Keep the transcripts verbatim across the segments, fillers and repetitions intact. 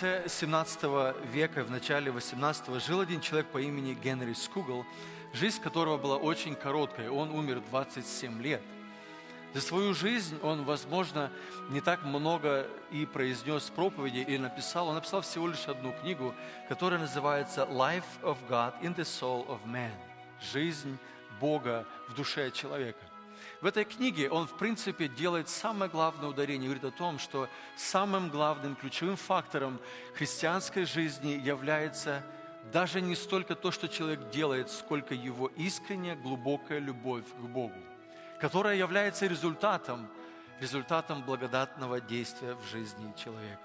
конце семнадцатого века, в начале восемнадцатого жил один человек по имени Генри Скугл, жизнь которого была очень короткой. Он умер в двадцать семь лет. За свою жизнь он, возможно, не так много и произнес проповеди или написал. Он написал всего лишь одну книгу, которая называется «Life of God in the Soul of Man» – «Жизнь Бога в душе человека». В этой книге он, в принципе, делает самое главное ударение, говорит о том, что самым главным ключевым фактором христианской жизни является даже не столько то, что человек делает, сколько его искренняя, глубокая любовь к Богу, которая является результатом, результатом благодатного действия в жизни человека.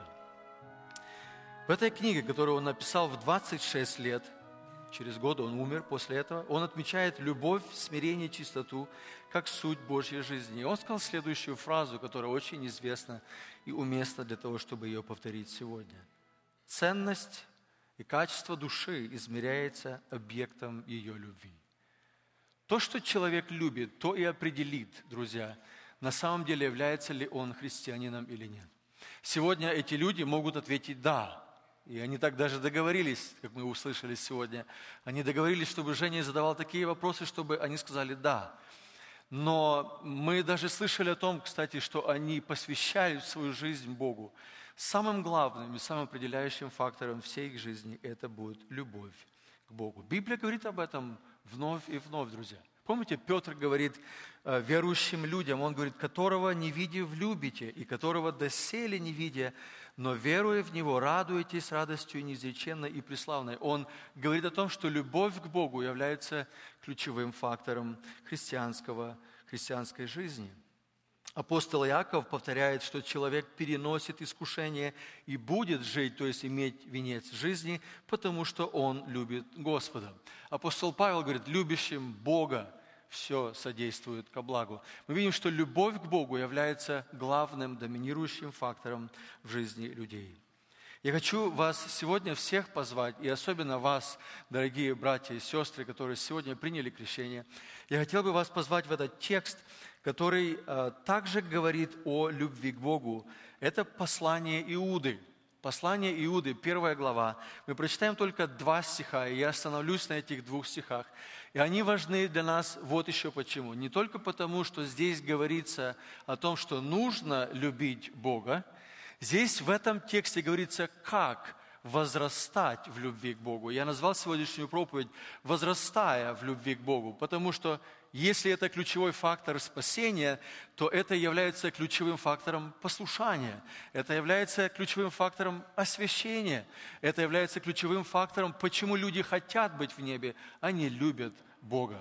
В этой книге, которую он написал в двадцать шесть лет, через год он умер после этого, он отмечает любовь, смирение, чистоту, как суть Божьей жизни. И он сказал следующую фразу, которая очень известна и уместна для того, чтобы ее повторить сегодня. Ценность и качество души измеряется объектом ее любви. То, что человек любит, то и определит, друзья, на самом деле является ли он христианином или нет. Сегодня эти люди могут ответить «да». И они так даже договорились, как мы услышали сегодня. Они договорились, чтобы Женя задавал такие вопросы, чтобы они сказали «да». Но мы даже слышали о том, кстати, что они посвящали свою жизнь Богу. Самым главным и самым определяющим фактором всей их жизни это будет любовь к Богу. Библия говорит об этом вновь и вновь, друзья. Помните, Петр говорит э, верующим людям, он говорит, которого не видев любите, и которого доселе не видя, но веруя в Него, радуетесь радостью неизреченной и преславной. Он говорит о том, что любовь к Богу является ключевым фактором христианского, христианской жизни. Апостол Иаков повторяет, что человек переносит искушение и будет жить, то есть иметь венец жизни, потому что он любит Господа. Апостол Павел говорит, любящим Бога все содействует ко благу. Мы видим, что любовь к Богу является главным, доминирующим фактором в жизни людей. Я хочу вас сегодня всех позвать, и особенно вас, дорогие братья и сестры, которые сегодня приняли крещение, я хотел бы вас позвать в этот текст, который э, также говорит о любви к Богу. Это послание Иуды. Послание Иуды, первая глава. Мы прочитаем только два стиха, и я остановлюсь на этих двух стихах. И они важны для нас вот еще почему. Не только потому, что здесь говорится о том, что нужно любить Бога. Здесь в этом тексте говорится, как возрастать в любви к Богу. Я назвал сегодняшнюю проповедь «Возрастая в любви к Богу», потому что если это ключевой фактор спасения, то это является ключевым фактором послушания, это является ключевым фактором освящения, это является ключевым фактором, почему люди хотят быть в небе, они любят Бога.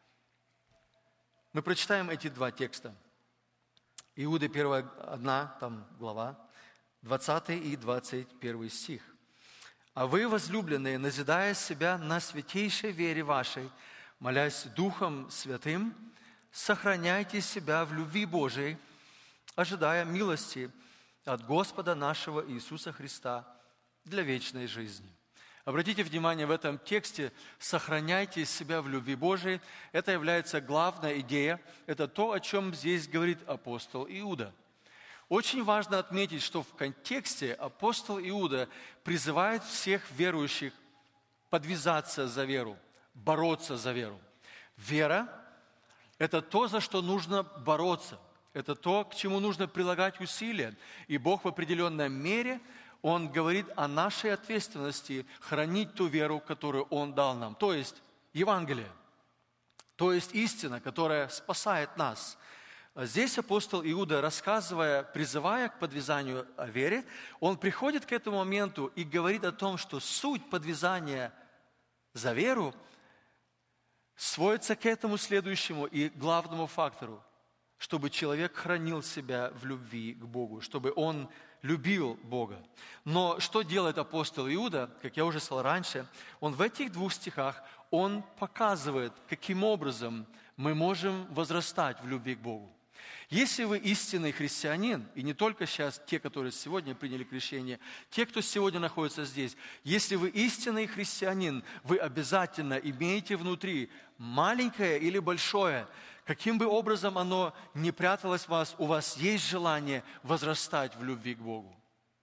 Мы прочитаем эти два текста. Иуды, первая одна там глава, двадцатый и двадцать первый стих. «А вы, возлюбленные, назидая себя на святейшей вере вашей, молясь Духом Святым, сохраняйте себя в любви Божией, ожидая милости от Господа нашего Иисуса Христа для вечной жизни». Обратите внимание, в этом тексте «сохраняйте себя в любви Божией» – это является главная идея, это то, о чем здесь говорит апостол Иуда. Очень важно отметить, что в контексте апостол Иуда призывает всех верующих подвязаться за веру, бороться за веру. Вера – это то, за что нужно бороться, это то, к чему нужно прилагать усилия. И Бог в определенной мере, Он говорит о нашей ответственности хранить ту веру, которую Он дал нам, то есть Евангелие, то есть истина, которая спасает нас. Здесь апостол Иуда, рассказывая, призывая к подвязанию о вере, он приходит к этому моменту и говорит о том, что суть подвязания за веру сводится к этому следующему и главному фактору, чтобы человек хранил себя в любви к Богу, чтобы он любил Бога. Но что делает апостол Иуда, как я уже сказал раньше, он в этих двух стихах, он показывает, каким образом мы можем возрастать в любви к Богу. Если вы истинный христианин, и не только сейчас те, которые сегодня приняли крещение, те, кто сегодня находится здесь, если вы истинный христианин, вы обязательно имеете внутри маленькое или большое, каким бы образом оно ни пряталось в вас, у вас есть желание возрастать в любви к Богу.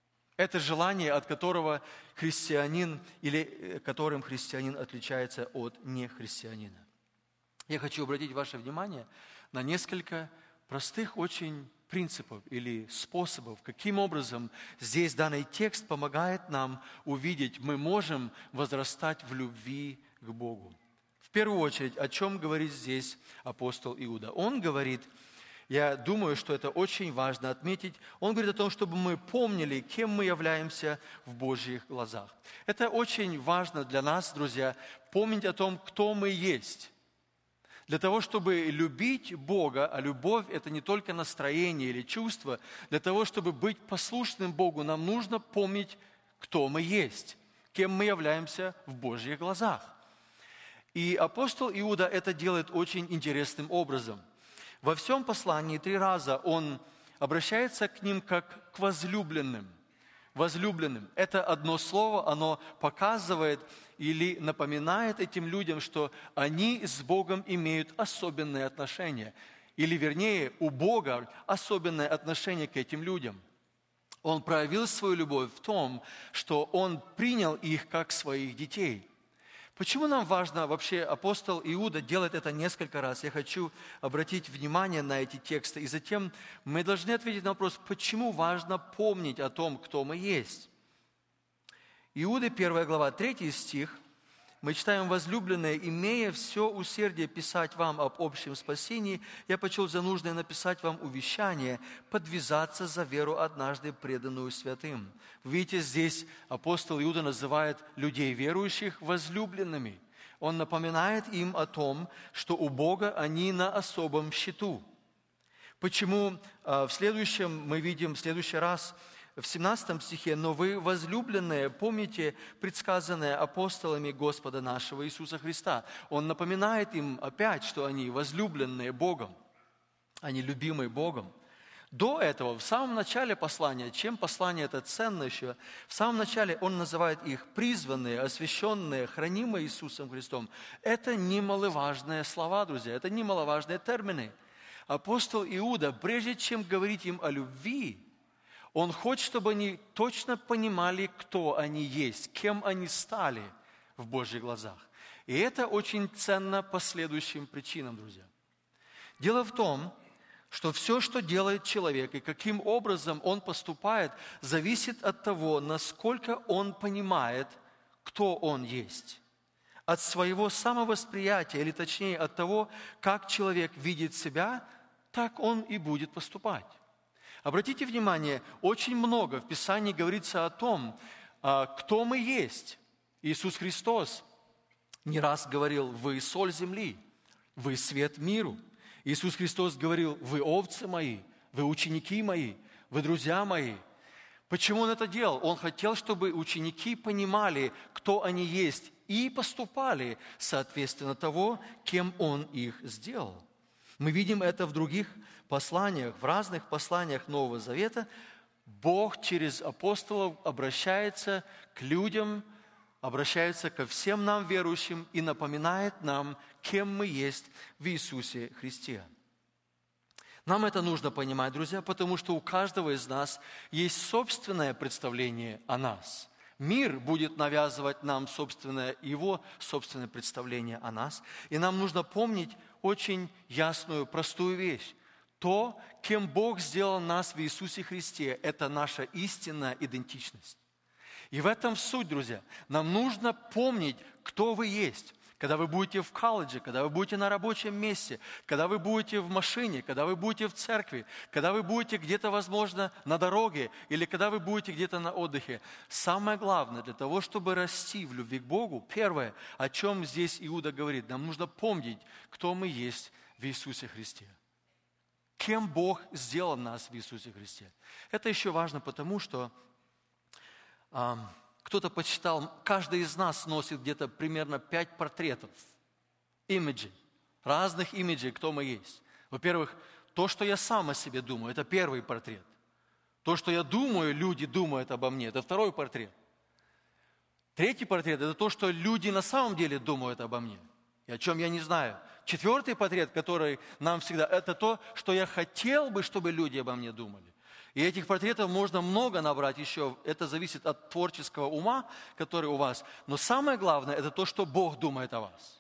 Это желание, от которого христианин или которым христианин отличается от нехристианина. Я хочу обратить ваше внимание на несколько простых очень принципов или способов, каким образом здесь данный текст помогает нам увидеть, мы можем возрастать в любви к Богу. В первую очередь, о чем говорит здесь апостол Иуда? Он говорит, я думаю, что это очень важно отметить, он говорит о том, чтобы мы помнили, кем мы являемся в Божьих глазах. Это очень важно для нас, друзья, помнить о том, кто мы есть. Для того, чтобы любить Бога, а любовь – это не только настроение или чувство, для того, чтобы быть послушным Богу, нам нужно помнить, кто мы есть, кем мы являемся в Божьих глазах. И апостол Иуда это делает очень интересным образом. Во всем послании три раза он обращается к ним как к возлюбленным. Возлюбленным. Это одно слово, оно показывает или напоминает этим людям, что они с Богом имеют особенные отношения. Или, вернее, у Бога особенное отношение к этим людям. Он проявил свою любовь в том, что Он принял их как своих детей. Почему нам важно, вообще апостол Иуда делает это несколько раз? Я хочу обратить внимание на эти тексты. И затем мы должны ответить на вопрос, почему важно помнить о том, кто мы есть. Иуды, первая глава, третий стих. Мы читаем: «Возлюбленные, имея все усердие писать вам об общем спасении, я почел за нужное написать вам увещание, подвязаться за веру, однажды преданную святым». Видите, здесь апостол Иуда называет людей верующих возлюбленными. Он напоминает им о том, что у Бога они на особом счету. Почему в следующем мы видим, в следующий раз, в семнадцатом стихе: «Но вы, возлюбленные, помните предсказанное апостолами Господа нашего Иисуса Христа». Он напоминает им опять, что они возлюбленные Богом, они любимые Богом. До этого, в самом начале послания, чем послание это ценно еще, в самом начале он называет их призванные, освященные, хранимые Иисусом Христом. Это немаловажные слова, друзья, это немаловажные термины. Апостол Иуда, прежде чем говорить им о любви, он хочет, чтобы они точно понимали, кто они есть, кем они стали в Божьих глазах. И это очень ценно по следующим причинам, друзья. Дело в том, что все, что делает человек и каким образом он поступает, зависит от того, насколько он понимает, кто он есть. От своего самовосприятия, или точнее от того, как человек видит себя, так он и будет поступать. Обратите внимание, очень много в Писании говорится о том, кто мы есть. Иисус Христос не раз говорил: «Вы соль земли, вы свет миру». Иисус Христос говорил: «Вы овцы мои, вы ученики мои, вы друзья мои». Почему Он это делал? Он хотел, чтобы ученики понимали, кто они есть, и поступали соответственно того, кем Он их сделал. Мы видим это в других посланиях, в разных посланиях Нового Завета. Бог через апостолов обращается к людям, обращается ко всем нам верующим и напоминает нам, кем мы есть в Иисусе Христе. Нам это нужно понимать, друзья, потому что у каждого из нас есть собственное представление о нас. Мир будет навязывать нам собственное, его собственное представление о нас. И нам нужно помнить очень ясную, простую вещь. То, кем Бог сделал нас в Иисусе Христе, это наша истинная идентичность. И в этом суть, друзья. Нам нужно помнить, кто вы есть. Когда вы будете в колледже, когда вы будете на рабочем месте, когда вы будете в машине, когда вы будете в церкви, когда вы будете где-то, возможно, на дороге, или когда вы будете где-то на отдыхе. Самое главное, для того, чтобы расти в любви к Богу, первое, о чем здесь Иуда говорит, нам нужно помнить, кто мы есть в Иисусе Христе. Кем Бог сделал нас в Иисусе Христе. Это еще важно потому, что э, кто-то подсчитал, каждый из нас носит где-то примерно пять портретов, имиджей, разных имиджей, кто мы есть. Во-первых, то, что я сам о себе думаю, это первый портрет. То, что я думаю, люди думают обо мне, это второй портрет. Третий портрет – это то, что люди на самом деле думают обо мне, и о чем я не знаю. Четвертый портрет, который нам всегда, это то, что я хотел бы, чтобы люди обо мне думали. И этих портретов можно много набрать еще. Это зависит от творческого ума, который у вас. Но самое главное, это то, что Бог думает о вас.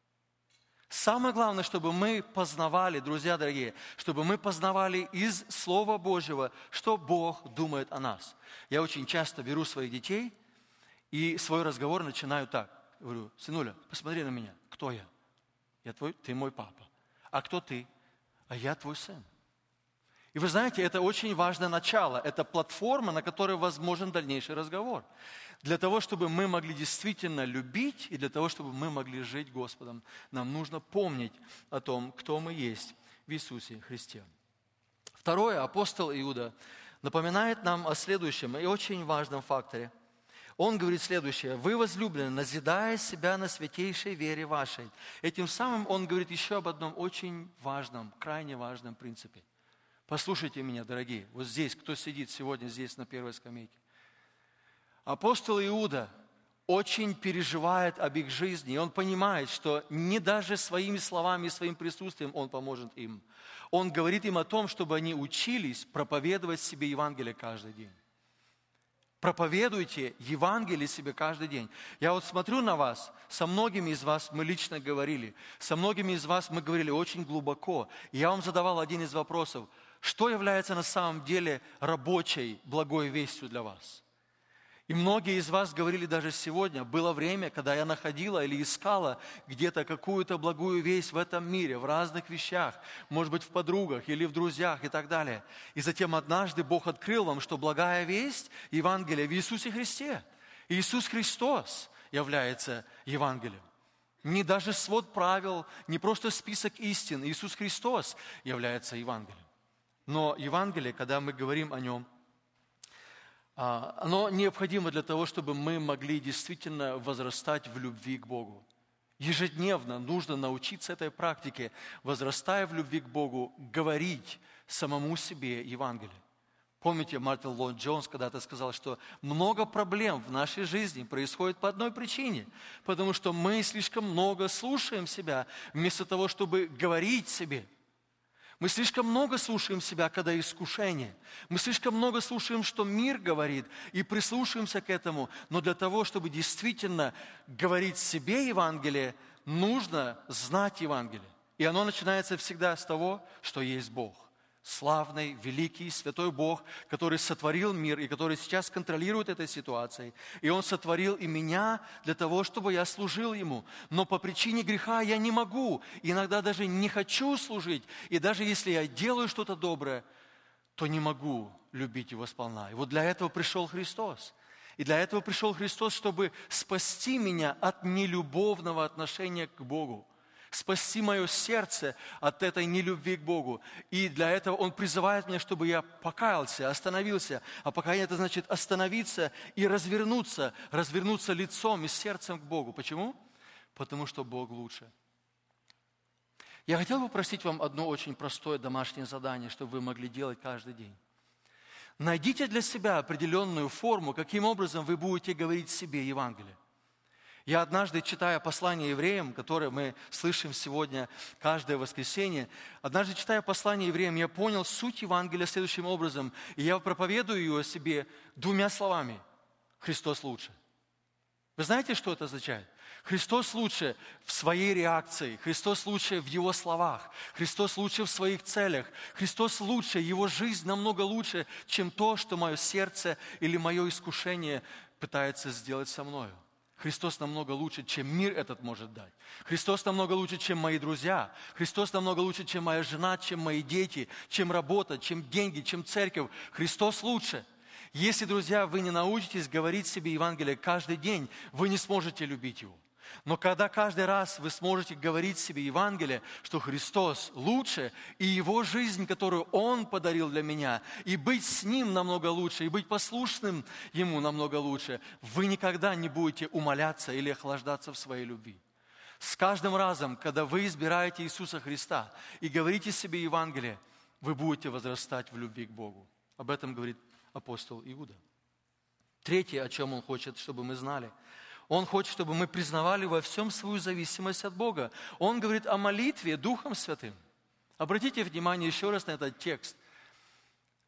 Самое главное, чтобы мы познавали, друзья дорогие, чтобы мы познавали из Слова Божьего, что Бог думает о нас. Я очень часто беру своих детей и свой разговор начинаю так. Говорю: сынуля, посмотри на меня. Кто я? Я твой, ты мой папа. А кто ты? А я твой сын. И вы знаете, это очень важное начало. Это платформа, на которой возможен дальнейший разговор. Для того, чтобы мы могли действительно любить, и для того, чтобы мы могли жить Господом, нам нужно помнить о том, кто мы есть в Иисусе Христе. Второе, апостол Иуда напоминает нам о следующем и очень важном факторе. Он говорит следующее: «Вы, возлюбленные, назидая себя на святейшей вере вашей». Этим самым он говорит еще об одном очень важном, крайне важном принципе. Послушайте меня, дорогие, вот здесь, кто сидит сегодня здесь на первой скамейке. Апостол Иуда очень переживает об их жизни, и он понимает, что не даже своими словами и своим присутствием он поможет им. Он говорит им о том, чтобы они учились проповедовать себе Евангелие каждый день. Проповедуйте Евангелие себе каждый день. Я вот смотрю на вас, со многими из вас мы лично говорили, со многими из вас мы говорили очень глубоко. И я вам задавал один из вопросов: что является на самом деле рабочей, благой вестью для вас? И многие из вас говорили даже сегодня: было время, когда я находила или искала где-то какую-то благую весть в этом мире, в разных вещах, может быть, в подругах или в друзьях и так далее. И затем однажды Бог открыл вам, что благая весть, Евангелие в Иисусе Христе. Иисус Христос является Евангелием. Не даже свод правил, не просто список истин. Иисус Христос является Евангелием. Но Евангелие, когда мы говорим о нем, оно необходимо для того, чтобы мы могли действительно возрастать в любви к Богу. Ежедневно нужно научиться этой практике, возрастая в любви к Богу, говорить самому себе Евангелие. Помните, Мартин Ллойд-Джонс когда-то сказал, что много проблем в нашей жизни происходит по одной причине, потому что мы слишком много слушаем себя, вместо того, чтобы говорить себе. Мы слишком много слушаем себя, когда искушение. Мы слишком много слушаем, что мир говорит, и прислушиваемся к этому. Но для того, чтобы действительно говорить себе Евангелие, нужно знать Евангелие. И оно начинается всегда с того, что есть Бог. Славный, великий, святой Бог, который сотворил мир и который сейчас контролирует этой ситуацией. И Он сотворил и меня для того, чтобы я служил Ему. Но по причине греха я не могу, иногда даже не хочу служить. И даже если я делаю что-то доброе, то не могу любить Его сполна. И вот для этого пришел Христос. И для этого пришел Христос, чтобы спасти меня от нелюбовного отношения к Богу. Спасти мое сердце от этой нелюбви к Богу. И для этого Он призывает меня, чтобы я покаялся, остановился. А покаяние – это значит остановиться и развернуться, развернуться лицом и сердцем к Богу. Почему? Потому что Бог лучше. Я хотел бы попросить вам одно очень простое домашнее задание, чтобы вы могли делать каждый день. Найдите для себя определенную форму, каким образом вы будете говорить себе Евангелие. Я однажды, читая послание евреям, которое мы слышим сегодня каждое воскресенье, однажды, читая послание евреям, я понял суть Евангелия следующим образом, и я проповедую ее себе двумя словами: Христос лучше. Вы знаете, что это означает? Христос лучше в своей реакции, Христос лучше в Его словах, Христос лучше в своих целях, Христос лучше, Его жизнь намного лучше, чем то, что мое сердце или мое искушение пытается сделать со мною. Христос намного лучше, чем мир этот может дать. Христос намного лучше, чем мои друзья. Христос намного лучше, чем моя жена, чем мои дети, чем работа, чем деньги, чем церковь. Христос лучше. Если, друзья, вы не научитесь говорить себе Евангелие каждый день, вы не сможете любить Его. Но когда каждый раз вы сможете говорить себе Евангелие, что Христос лучше, и Его жизнь, которую Он подарил для меня, и быть с Ним намного лучше, и быть послушным Ему намного лучше, вы никогда не будете умаляться или охлаждаться в своей любви. С каждым разом, когда вы избираете Иисуса Христа и говорите себе Евангелие, вы будете возрастать в любви к Богу. Об этом говорит апостол Иуда. Третье, о чем он хочет, чтобы мы знали. Он хочет, чтобы мы признавали во всем свою зависимость от Бога. Он говорит о молитве Духом Святым. Обратите внимание еще раз на этот текст.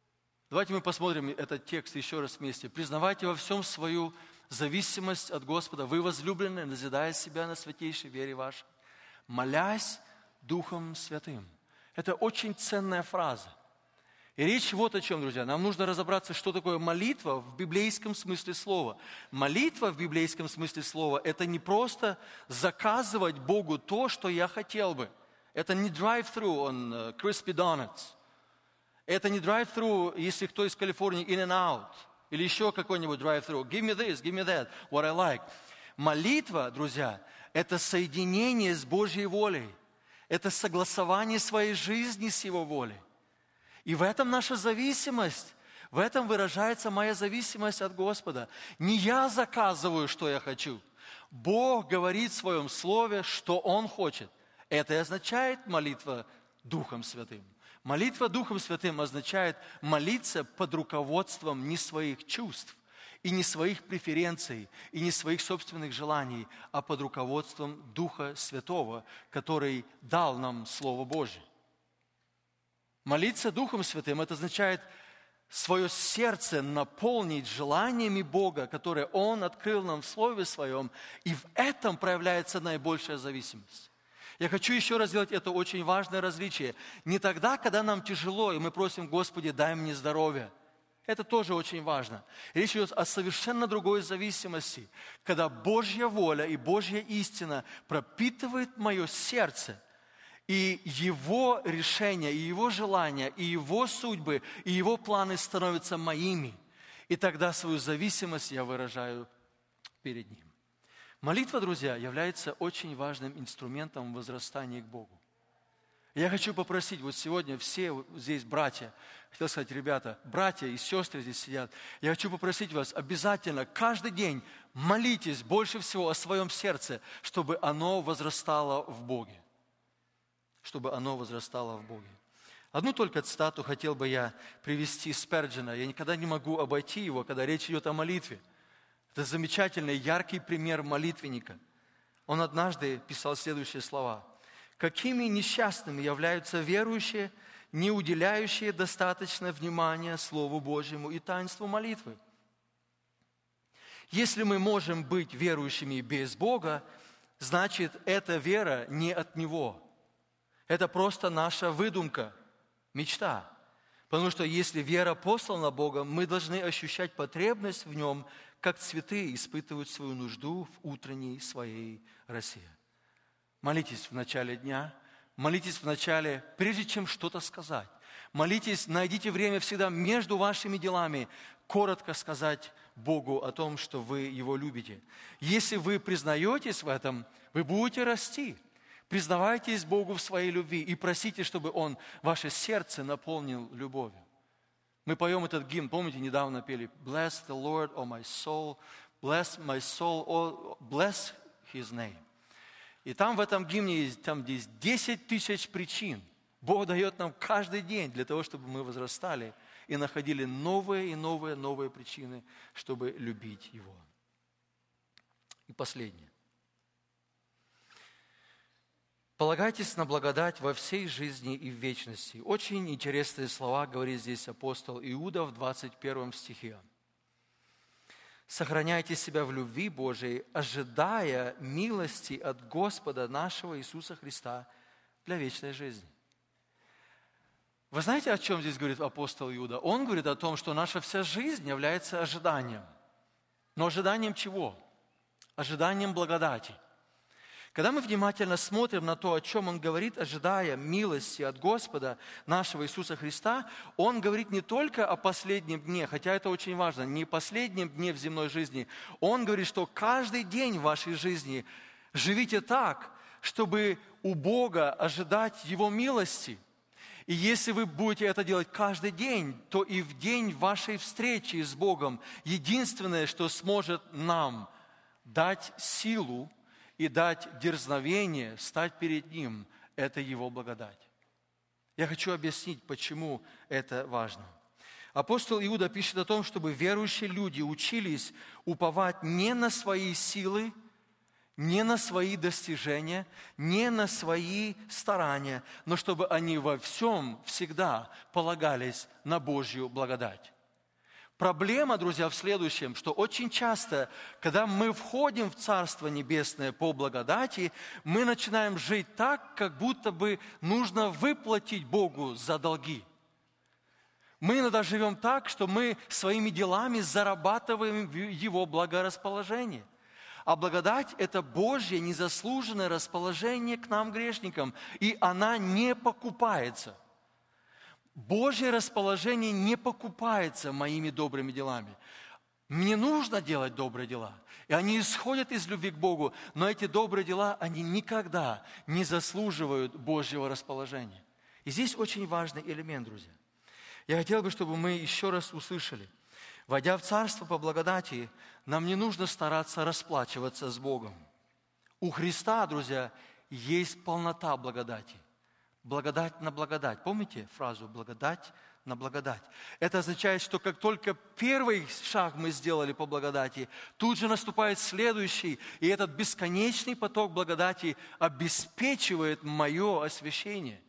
Давайте мы посмотрим этот текст еще раз вместе. «Признавайте во всем свою зависимость от Господа. Вы, возлюбленные, назидая себя на святейшей вере вашей, молясь Духом Святым». Это очень ценная фраза. И речь вот о чем, друзья. Нам нужно разобраться, что такое молитва в библейском смысле слова. Молитва в библейском смысле слова – это не просто заказывать Богу то, что я хотел бы. Это не drive-thru on Crispy Donuts. Это не drive-thru, если кто из Калифорнии, In-N-Out. Или еще какой-нибудь drive-thru. Give me this, give me that, what I like. Молитва, друзья, это соединение с Божьей волей. Это согласование своей жизни с Его волей. И в этом наша зависимость. В этом выражается моя зависимость от Господа. Не я заказываю, что я хочу. Бог говорит в Своем Слове, что Он хочет. Это и означает молитва Духом Святым. Молитва Духом Святым означает молиться под руководством не своих чувств, и не своих преференций, и не своих собственных желаний, а под руководством Духа Святого, который дал нам Слово Божье. Молиться Духом Святым – это означает свое сердце наполнить желаниями Бога, которые Он открыл нам в Слове Своем, и в этом проявляется наибольшая зависимость. Я хочу еще раз сделать это очень важное различие. Не тогда, когда нам тяжело, и мы просим: Господи, дай мне здоровье. Это тоже очень важно. Речь идет о совершенно другой зависимости, когда Божья воля и Божья истина пропитывает мое сердце, и Его решения, и Его желания, и Его судьбы, и Его планы становятся моими. И тогда свою зависимость я выражаю перед Ним. Молитва, друзья, является очень важным инструментом возрастания к Богу. Я хочу попросить, вот сегодня все здесь братья, хотел сказать, ребята, братья и сестры здесь сидят, я хочу попросить вас обязательно каждый день молитесь больше всего о своем сердце, чтобы оно возрастало в Боге. Чтобы оно возрастало в Боге. Одну только цитату хотел бы я привести Сперджена. Я никогда не могу обойти его, когда речь идет о молитве. Это замечательный, яркий пример молитвенника. Он однажды писал следующие слова. «Какими несчастными являются верующие, не уделяющие достаточно внимания Слову Божьему и таинству молитвы? Если мы можем быть верующими без Бога, значит, эта вера не от Него. Это просто наша выдумка, мечта. Потому что если вера послана Богом, мы должны ощущать потребность в Нем, как цветы испытывают свою нужду в утренней своей росе». Молитесь в начале дня, молитесь в начале, прежде чем что-то сказать. Молитесь, найдите время всегда между вашими делами коротко сказать Богу о том, что вы Его любите. Если вы признаетесь в этом, вы будете расти. Признавайтесь Богу в своей любви и просите, чтобы Он ваше сердце наполнил любовью. Мы поем этот гимн, помните, недавно пели «Bless the Lord, O my soul, bless my soul, oh, bless His name». И там в этом гимне есть, там есть десять тысяч причин. Бог дает нам каждый день для того, чтобы мы возрастали и находили новые и новые, новые причины, чтобы любить Его. И последнее. Полагайтесь на благодать во всей жизни и в вечности. Очень интересные слова говорит здесь апостол Иуда в двадцать первом стихе. Сохраняйте себя в любви Божией, ожидая милости от Господа нашего Иисуса Христа для вечной жизни. Вы знаете, о чем здесь говорит апостол Иуда? Он говорит о том, что наша вся жизнь является ожиданием. Но ожиданием чего? Ожиданием благодати. Когда мы внимательно смотрим на то, о чем он говорит, ожидая милости от Господа нашего Иисуса Христа, он говорит не только о последнем дне, хотя это очень важно, не последнем дне в земной жизни. Он говорит, что каждый день в вашей жизни живите так, чтобы у Бога ожидать Его милости. И если вы будете это делать каждый день, то и в день вашей встречи с Богом единственное, что сможет нам дать силу и дать дерзновение стать перед Ним, это Его благодать. Я хочу объяснить, почему это важно. Апостол Иуда пишет о том, чтобы верующие люди учились уповать не на свои силы, не на свои достижения, не на свои старания, но чтобы они во всем всегда полагались на Божью благодать. Проблема, друзья, в следующем, что очень часто, когда мы входим в Царство Небесное по благодати, мы начинаем жить так, как будто бы нужно выплатить Богу за долги. Мы иногда живем так, что мы своими делами зарабатываем Его благорасположение. А благодать – это Божье незаслуженное расположение к нам, грешникам, и она не покупается. Божье расположение не покупается моими добрыми делами. Мне нужно делать добрые дела, и они исходят из любви к Богу, но эти добрые дела, они никогда не заслуживают Божьего расположения. И здесь очень важный элемент, друзья. Я хотел бы, чтобы мы еще раз услышали. Войдя в Царство по благодати, нам не нужно стараться расплачиваться с Богом. У Христа, друзья, есть полнота благодати. Благодать на благодать. Помните фразу «благодать на благодать»? Это означает, что как только первый шаг мы сделали по благодати, тут же наступает следующий, и этот бесконечный поток благодати обеспечивает мое освящение.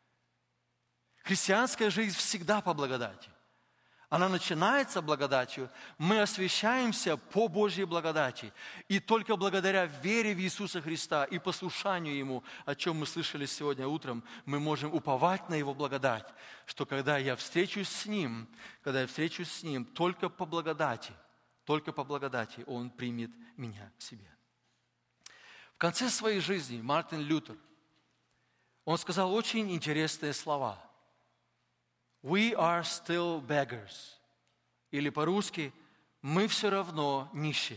Христианская жизнь всегда по благодати. Она начинается благодатью, мы освящаемся по Божьей благодати. И только благодаря вере в Иисуса Христа и послушанию Ему, о чем мы слышали сегодня утром, мы можем уповать на Его благодать, что когда я встречусь с Ним, когда я встречусь с Ним, только по благодати, только по благодати Он примет меня к себе. В конце своей жизни Мартин Лютер, он сказал очень интересные слова. We are still beggars. Или по-русски, мы все равно нищие.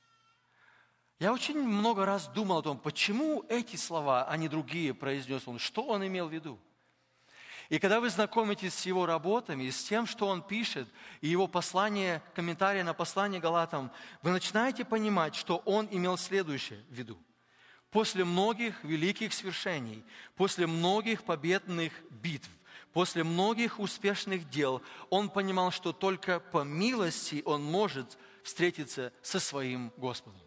Я очень много раз думал о том, почему эти слова, а не другие, произнес он, что он имел в виду. И когда вы знакомитесь с его работами, с тем, что он пишет, и его послание, комментарии на послание Галатам, вы начинаете понимать, что он имел следующее в виду. После многих великих свершений, после многих победных битв, после многих успешных дел он понимал, что только по милости он может встретиться со своим Господом.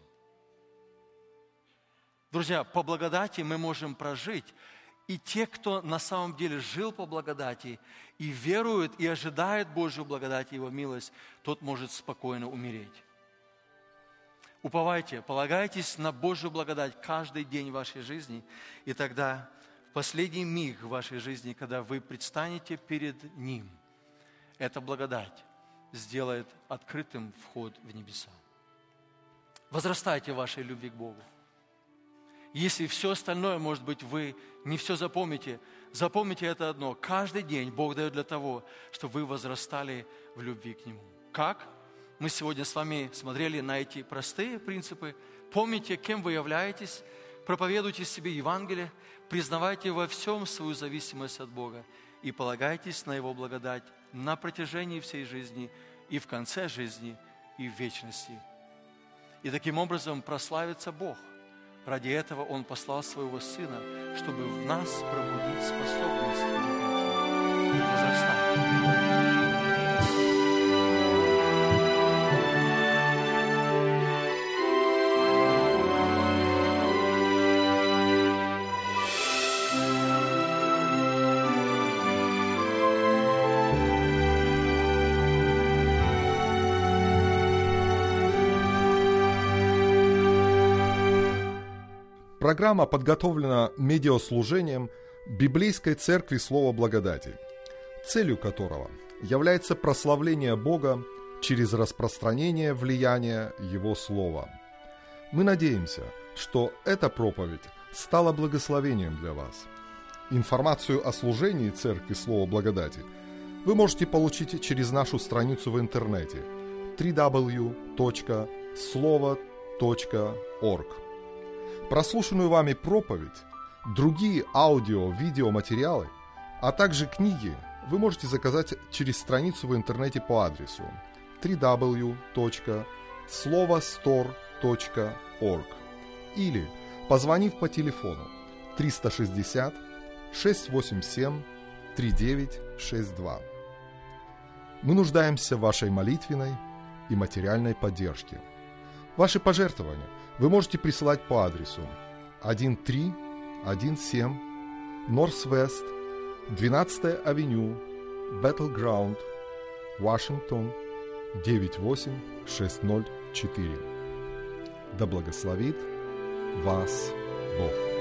Друзья, по благодати мы можем прожить, и те, кто на самом деле жил по благодати и верует, и ожидает Божью благодать и Его милость, тот может спокойно умереть. Уповайте, полагайтесь на Божью благодать каждый день вашей жизни, и тогда последний миг в вашей жизни, когда вы предстанете перед Ним, эта благодать сделает открытым вход в небеса. Возрастайте в вашей любви к Богу. Если все остальное, может быть, вы не все запомните, запомните это одно. Каждый день Бог дает для того, чтобы вы возрастали в любви к Нему. Как? Мы сегодня с вами смотрели на эти простые принципы. Помните, кем вы являетесь, проповедуйте себе Евангелие, признавайте во всем свою зависимость от Бога и полагайтесь на Его благодать на протяжении всей жизни и в конце жизни, и в вечности. И таким образом прославится Бог. Ради этого Он послал Своего Сына, чтобы в нас пробудить способность любить и возрастать. Программа подготовлена медиаслужением Библейской Церкви Слова Благодати, целью которого является прославление Бога через распространение влияния Его Слова. Мы надеемся, что эта проповедь стала благословением для вас. Информацию о служении Церкви Слова Благодати вы можете получить через нашу страницу в интернете дабл ю дабл ю дабл ю точка слово точка орг. Прослушанную вами проповедь, другие аудио-видеоматериалы, а также книги вы можете заказать через страницу в интернете по адресу дабл ю дабл ю дабл ю точка слово стор точка орг или позвонив по телефону триста шестьдесят шестьсот восемьдесят семь тридцать девять шестьдесят два. Мы нуждаемся в вашей молитвенной и материальной поддержке. Ваши пожертвования вы можете присылать по адресу один три один семь Northwest двенадцатая авеню, Battleground, Вашингтон, девять восемь шесть ноль четыре. Да благословит вас Бог.